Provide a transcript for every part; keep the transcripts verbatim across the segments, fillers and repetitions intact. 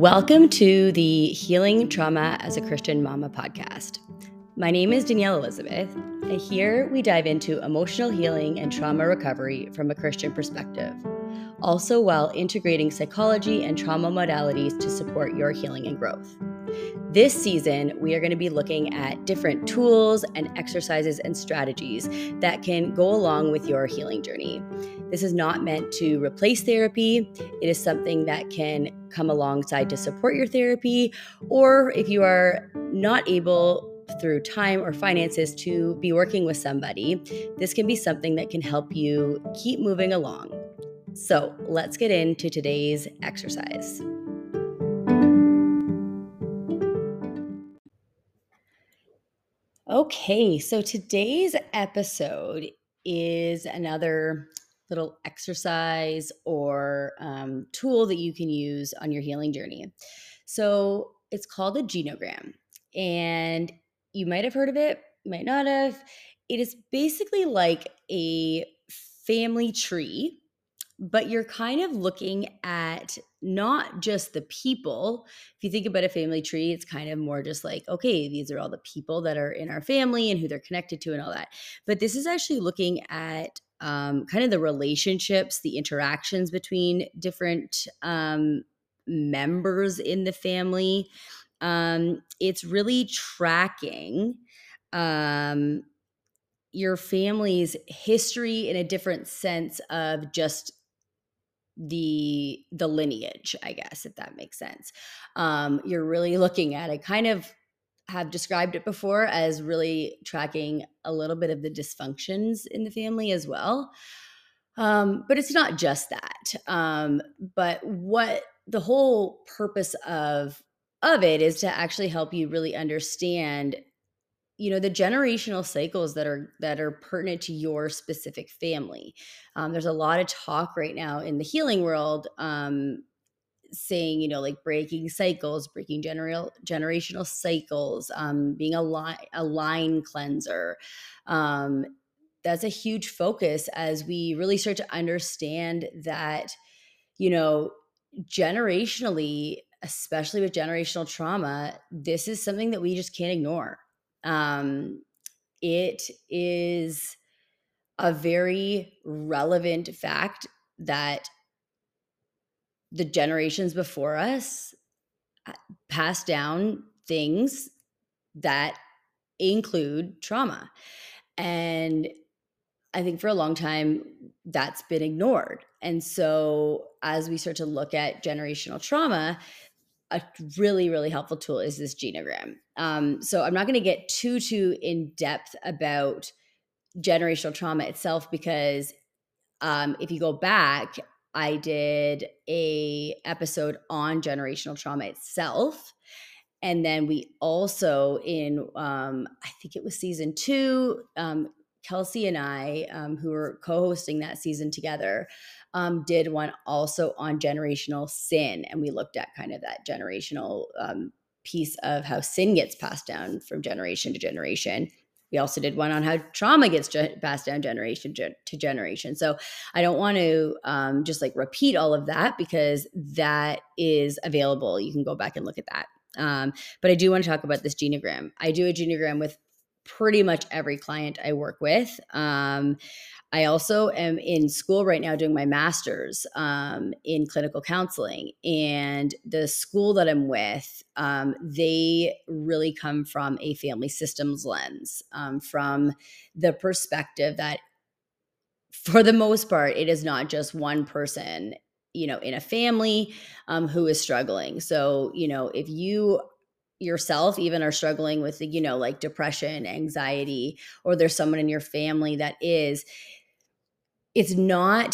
Welcome to the Healing Trauma as a Christian Mama podcast. My name is Danielle Elizabeth, and here we dive into emotional healing and trauma recovery from a Christian perspective, also while integrating psychology and trauma modalities to support your healing and growth. This season, we are going to be looking at different tools and exercises and strategies that can go along with your healing journey. This is not meant to replace therapy. It is something that can come alongside to support your therapy, or if you are not able through time or finances to be working with somebody, this can be something that can help you keep moving along. So let's get into today's exercise. Okay, so today's episode is another little exercise or um, tool that you can use on your healing journey. So it's called a genogram, and you might have heard of it, might not have. It is basically like a family tree, but you're kind of looking at not just the people. If you think about a family tree, it's kind of more just like, okay, these are all the people that are in our family and who they're connected to and all that. But this is actually looking at um, kind of the relationships, the interactions between different um, members in the family. Um, it's really tracking um, your family's history in a different sense of just the the lineage, I guess, if that makes sense. Um, you're really looking at it, kind of have described it before as really tracking a little bit of the dysfunctions in the family as well. Um, but it's not just that. Um, but what the whole purpose of of it is to actually help you really understand, you know, the generational cycles that are that are pertinent to your specific family. Um, there's a lot of talk right now in the healing world um, saying, you know, like breaking cycles, breaking general generational cycles, um, being a line a line cleanser. Um, that's a huge focus as we really start to understand that, you know, generationally, especially with generational trauma, this is something that we just can't ignore. Um, it is a very relevant fact that the generations before us passed down things that include trauma. And I think for a long time, that's been ignored. And so as we start to look at generational trauma, a really, really helpful tool is this genogram. Um, so I'm not going to get too, too in depth about generational trauma itself, because um, if you go back, I did a episode on generational trauma itself. And then we also in, um, I think it was season two, um, Kelsey and I, um, who were co-hosting that season together, um, did one also on generational sin. And we looked at kind of that generational um, piece of how sin gets passed down from generation to generation. We also did one on how trauma gets ge- passed down generation ge- to generation. So I don't want to um, just like repeat all of that, because that is available. You can go back and look at that. Um, but I do want to talk about this genogram. I do a genogram with pretty much every client I work with. Um, I also am in school right now doing my master's um, in clinical counseling. And the school that I'm with, um, they really come from a family systems lens, um, from the perspective that for the most part, it is not just one person, you know, in a family um, who is struggling. So, you know, if you yourself even are struggling with, you know, like depression, anxiety, or there's someone in your family that is, it's not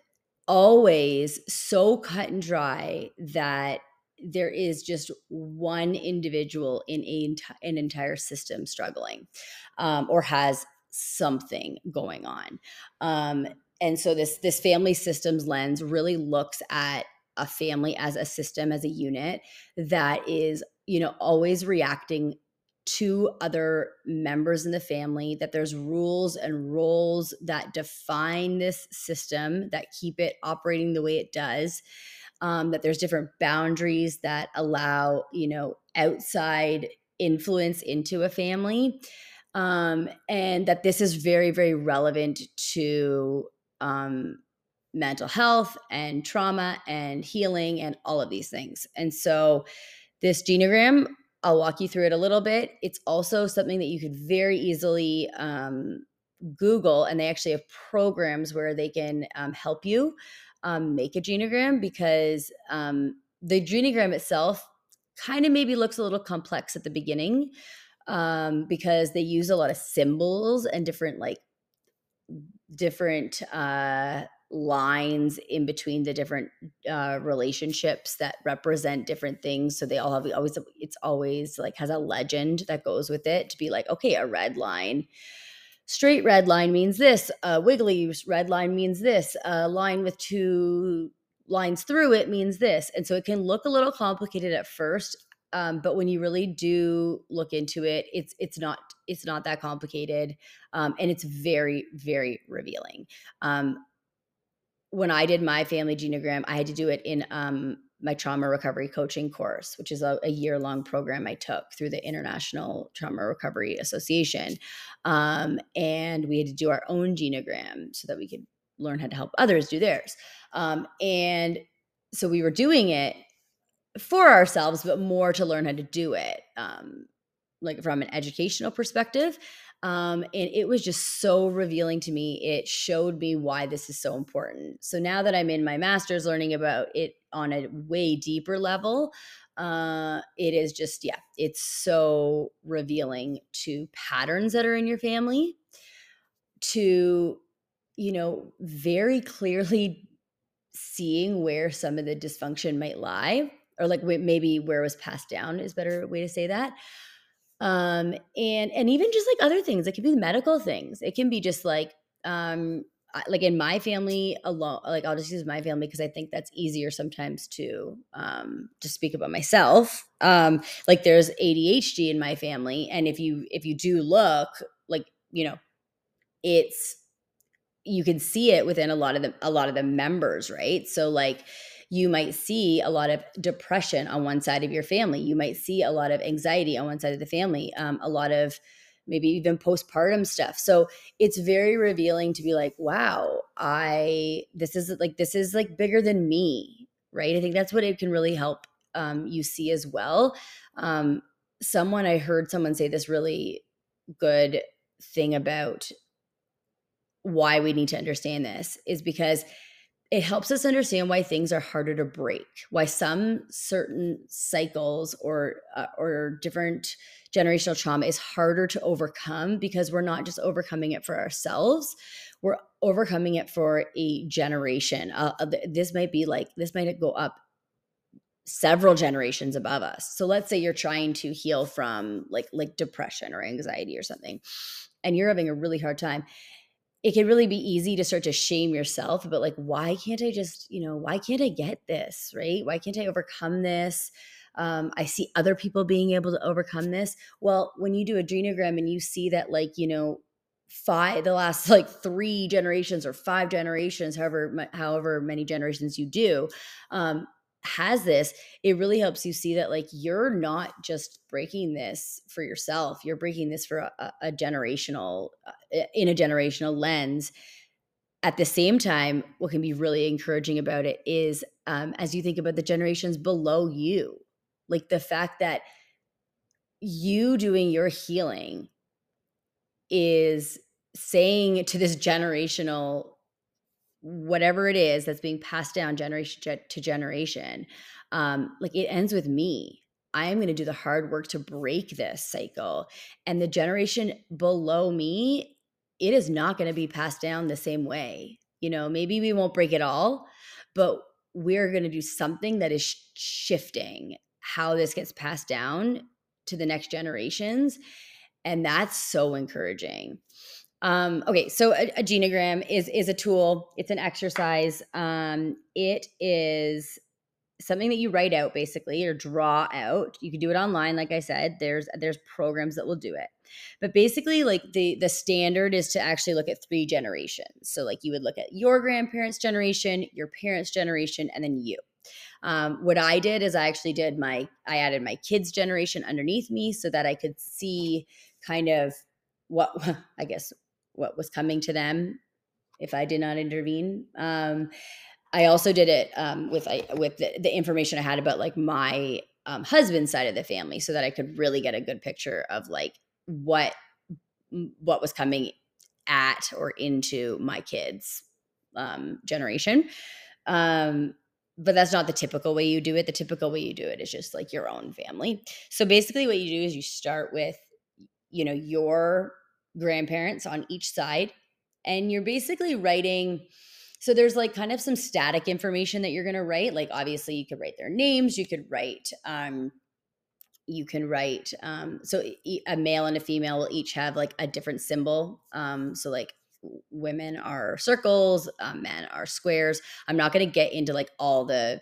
always so cut and dry that there is just one individual in a, an entire system struggling um, or has something going on. Um, and so this this family systems lens really looks at a family as a system, as a unit that is, you know, always reacting to other members in the family, that there's rules and roles that define this system, that keep it operating the way it does. um, that there's different boundaries that allow, you know, outside influence into a family, um, and that this is very, very relevant to um, mental health and trauma and healing and all of these things. And so this genogram, I'll walk you through it a little bit. It's also something that you could very easily um, Google, and they actually have programs where they can um, help you um, make a genogram, because um, the genogram itself kind of maybe looks a little complex at the beginning, um, because they use a lot of symbols and different like different uh, lines in between the different uh, relationships that represent different things. So they all have always, it's always like has a legend that goes with it to be like, okay, a red line, straight red line means this, a wiggly red line means this, a line with two lines through it means this. And so it can look a little complicated at first. Um, but when you really do look into it, it's it's not it's not that complicated, um, and it's very, very revealing. Um, when I did my family genogram, I had to do it in um, my trauma recovery coaching course, which is a, a year long program I took through the International Trauma Recovery Association, um, and we had to do our own genogram so that we could learn how to help others do theirs. Um, and so we were doing it for ourselves, but more to learn how to do it, um, like from an educational perspective. Um, and it was just so revealing to me. It showed me why this is so important. So now that I'm in my master's learning about it on a way deeper level, uh, it is just, yeah, it's so revealing to patterns that are in your family, to, you know, very clearly seeing where some of the dysfunction might lie, or like maybe where it was passed down is a better way to say that. Um, and and even just like other things, it could be medical things. It can be just like um I- like in my family alone, like I'll just use my family because I think that's easier sometimes to um to speak about myself. Um, like there's A D H D in my family, and if you if you do look, like, you know, it's you can see it within a lot of the a lot of the members, right? So like you might see a lot of depression on one side of your family. You might see a lot of anxiety on one side of the family, um, a lot of maybe even postpartum stuff. So it's very revealing to be like, wow, I this is like this is like bigger than me, right? I think that's what it can really help um, you see as well. Um, someone I heard someone say this really good thing about why we need to understand this is because it helps us understand why things are harder to break, why some certain cycles or uh, or different generational trauma is harder to overcome, because we're not just overcoming it for ourselves, we're overcoming it for a generation. Uh, uh, this might be like this might go up several generations above us. So let's say you're trying to heal from like like depression or anxiety or something, and you're having a really hard time. It can really be easy to start to shame yourself about like, why can't I just, you know, why can't I get this, right? Why can't I overcome this? Um, I see other people being able to overcome this. Well, when you do a adrenogram and you see that, like, you know, five, the last like three generations or five generations, however, however many generations you do, um, has this, it really helps you see that like you're not just breaking this for yourself, you're breaking this for a, a generational uh, in a generational lens. At the same time, what can be really encouraging about it is um, as you think about the generations below you, like the fact that you doing your healing is saying to this generational whatever it is that's being passed down generation to generation, um, like it ends with me. I am going to do the hard work to break this cycle. And the generation below me, it is not going to be passed down the same way. You know, maybe we won't break it all, but we're going to do something that is sh- shifting how this gets passed down to the next generations. And that's so encouraging. Um, okay, so a, a genogram is is a tool. It's an exercise. Um, it is something that you write out basically or draw out. You can do it online, like I said. There's there's programs that will do it. But basically, like the the standard is to actually look at three generations. So like you would look at your grandparents' generation, your parents' generation, and then you. Um, what I did is I actually did my, I added my kids' generation underneath me so that I could see kind of what, I guess, what was coming to them if I did not intervene. Um, I also did it um, with I, with the, the information I had about like my um, husband's side of the family, so that I could really get a good picture of like what what was coming at or into my kids' um, generation. Um, but that's not the typical way you do it. The typical way you do it is just like your own family. So basically, what you do is you start with, you know, your grandparents on each side, and you're basically writing. So there's like kind of some static information that you're going to write. Like obviously, you could write their names. You could write. Um, you can write. Um, so e- a male and a female will each have like a different symbol. Um, so like women are circles, um, men are squares. I'm not going to get into like all the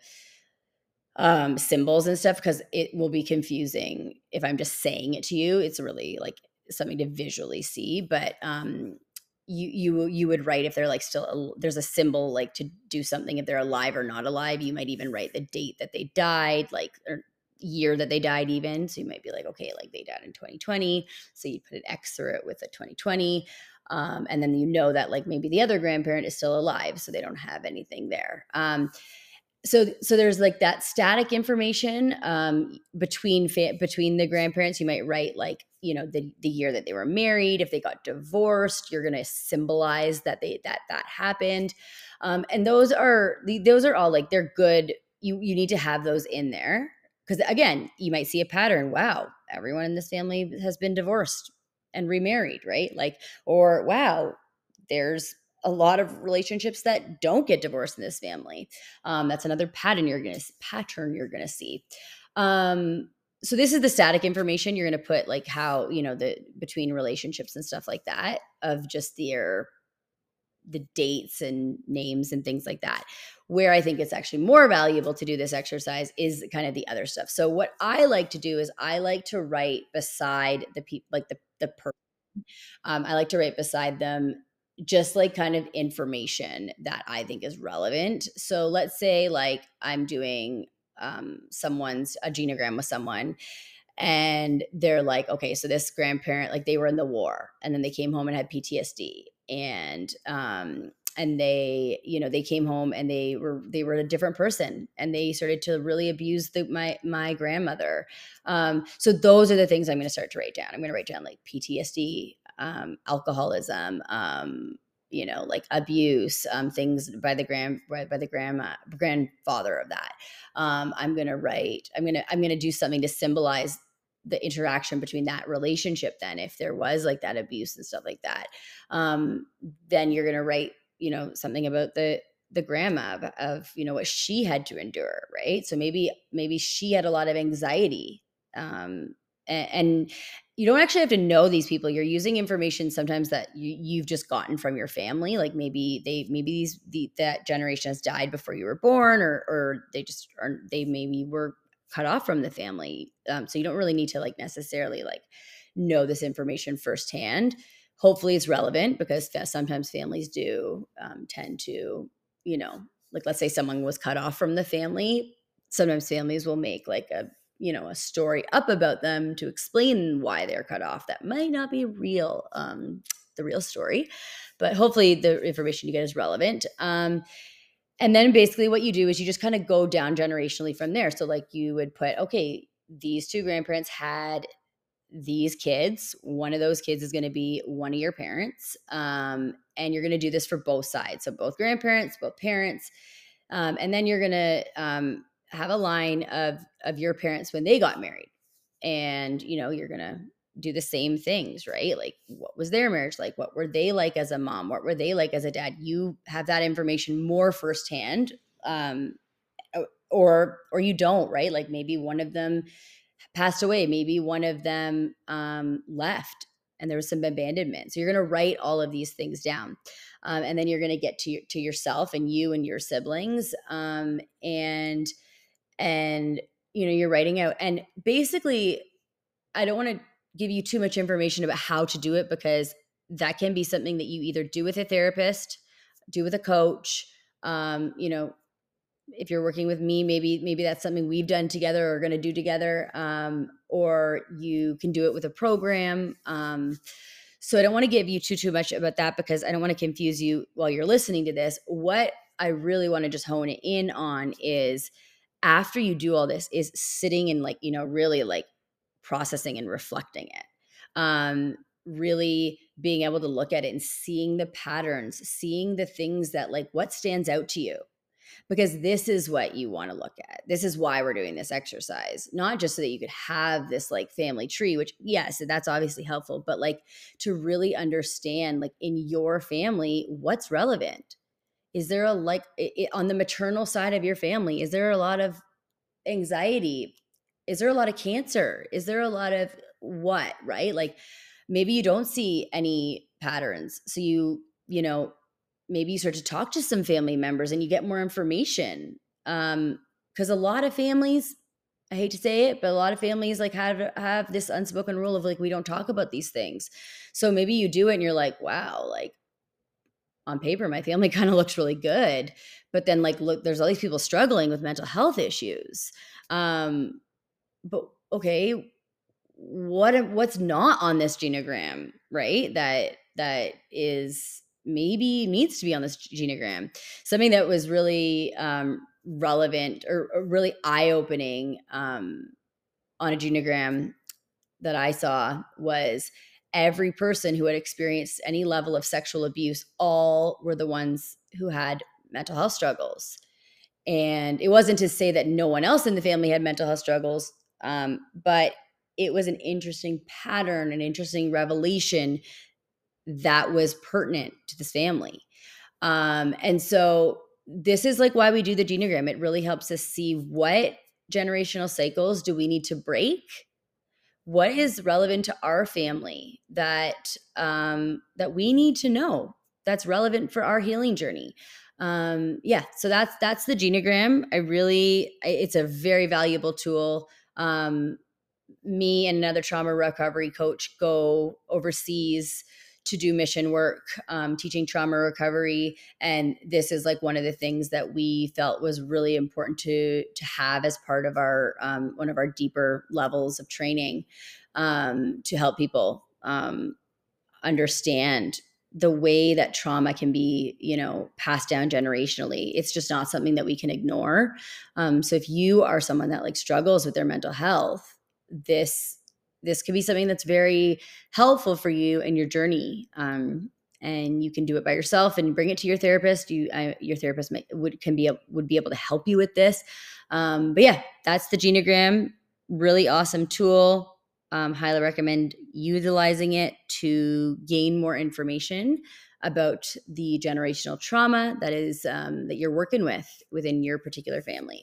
um, symbols and stuff because it will be confusing if I'm just saying it to you. It's really like something to visually see, but um, you you you would write if they're like still al- there's a symbol like to do something if they're alive or not alive. You might even write the date that they died, like or year that they died even. So you might be like, okay, like they died in twenty twenty, so you put an X through it with a twenty twenty. Um, and then you know that like maybe the other grandparent is still alive, so they don't have anything there. Um, so so there's like that static information um, between fa- between the grandparents. You might write like, you know, the the year that they were married. If they got divorced, you're going to symbolize that they that that happened. Um, and those are those are all like they're good. You you need to have those in there because again, you might see a pattern. Wow, everyone in this family has been divorced and remarried, right? Like, or wow, there's a lot of relationships that don't get divorced in this family. Um, that's another pattern you're gonna pattern you're gonna see. Um, so this is the static information you're gonna put like how you know the between relationships and stuff like that of just their the dates and names and things like that. Where I think it's actually more valuable to do this exercise is kind of the other stuff. So what I like to do is I like to write beside the people like the the person. Um, I like to write beside them just like kind of information that I think is relevant. So let's say like I'm doing um, someone's a genogram with someone and they're like, okay, so this grandparent, like they were in the war and then they came home and had P T S D and um and they, you know, they came home and they were they were a different person and they started to really abuse the my my grandmother. Um, so those are the things I'm going to start to write down. I'm going to write down like P T S D, um, alcoholism, um, you know, like abuse, um, things by the grand by, by the grandma grandfather of that. Um, I'm going to write. I'm going to I'm going to do something to symbolize the interaction between that relationship. Then, if there was like that abuse and stuff like that, um, then you're going to write, you know, something about the the grandma of, of you know what she had to endure, right? So maybe maybe she had a lot of anxiety, um, and, and you don't actually have to know these people. You're using information sometimes that you, you've just gotten from your family. Like maybe they maybe these the, that generation has died before you were born, or or they just are they maybe were cut off from the family. Um, so you don't really need to like necessarily like know this information firsthand. Hopefully it's relevant because fa- sometimes families do um, tend to, you know, like let's say someone was cut off from the family. Sometimes families will make like a, you know, a story up about them to explain why they're cut off. That might not be real, um, the real story, but hopefully the information you get is relevant. Um, and then basically what you do is you just kind of go down generationally from there. So like you would put, okay, these two grandparents had these kids. One of those kids is going to be one of your parents. Um, and you're going to do this for both sides. So both grandparents, both parents. Um, and then you're going to um, have a line of, of your parents when they got married. And, you know, you're going to do the same things, right? Like what was their marriage like? What were they like as a mom? What were they like as a dad? You have that information more firsthand. Um, or or you don't, right? Like maybe one of them passed away, maybe one of them um, left and there was some abandonment. So you're going to write all of these things down. Um, and then you're going to get to your, to yourself and you and your siblings. Um, and and you know, you're writing out, and basically I don't want to give you too much information about how to do it because that can be something that you either do with a therapist, do with a coach, um, you know, if you're working with me, maybe maybe that's something we've done together or going to do together, um, or you can do it with a program. Um, so I don't want to give you too too much about that because I don't want to confuse you while you're listening to this. What I really want to just hone it in on is after you do all this is sitting and like, you know, really like processing and reflecting it. Um, really being able to look at it and seeing the patterns, seeing the things that like what stands out to you, because this is what you want to look at. This is why we're doing this exercise, not just so that you could have this like family tree, which yes, that's obviously helpful, but like to really understand like in your family, what's relevant. Is there a like it, on the maternal side of your family, is there a lot of anxiety? Is there a lot of cancer? Is there a lot of what, right? Like maybe you don't see any patterns. So you, you know, maybe you start to talk to some family members and you get more information. Um, because a lot of families, I hate to say it, but a lot of families like have have this unspoken rule of like we don't talk about these things. So maybe you do it and you're like, wow, like on paper, my family kind of looks really good. But then like, look, there's all these people struggling with mental health issues. Um, but okay, what what's not on this genogram, right? That that is maybe needs to be on this genogram. Something that was really um, relevant or, or really eye-opening um, on a genogram that I saw was every person who had experienced any level of sexual abuse, all were the ones who had mental health struggles. And it wasn't to say that no one else in the family had mental health struggles, um, but it was an interesting pattern, an interesting revelation that was pertinent to this family. Um, and so this is like why we do the genogram. It really helps us see what generational cycles do we need to break. What is relevant to our family that um, that we need to know that's relevant for our healing journey? Um, yeah, so that's that's the genogram. I really, I, it's a very valuable tool. Um, me and another trauma recovery coach go overseas to do mission work, um, teaching trauma recovery. And this is like one of the things that we felt was really important to, to have as part of our, um, one of our deeper levels of training, um, to help people, um, understand the way that trauma can be, you know, passed down generationally. It's just not something that we can ignore. Um, so if you are someone that like struggles with their mental health, this this could be something that's very helpful for you in your journey. Um, and you can do it by yourself and bring it to your therapist. You, I, your therapist may, would can be would be able to help you with this. Um, but yeah, that's the genogram. Really awesome tool. Um, highly recommend utilizing it to gain more information about the generational trauma that is um, that you're working with within your particular family.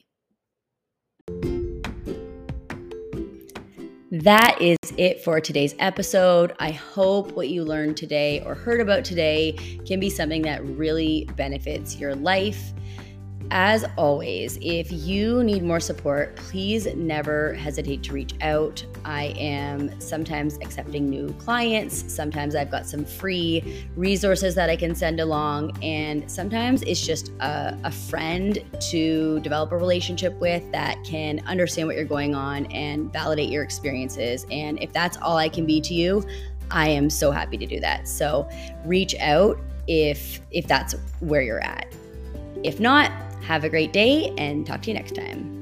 That is it for today's episode. I hope what you learned today or heard about today can be something that really benefits your life. As always, if you need more support, please never hesitate to reach out. I am sometimes accepting new clients. Sometimes I've got some free resources that I can send along. And sometimes it's just a, a friend to develop a relationship with that can understand what you're going on and validate your experiences. And if that's all I can be to you, I am so happy to do that. So reach out if if that's where you're at. If not, have a great day and talk to you next time.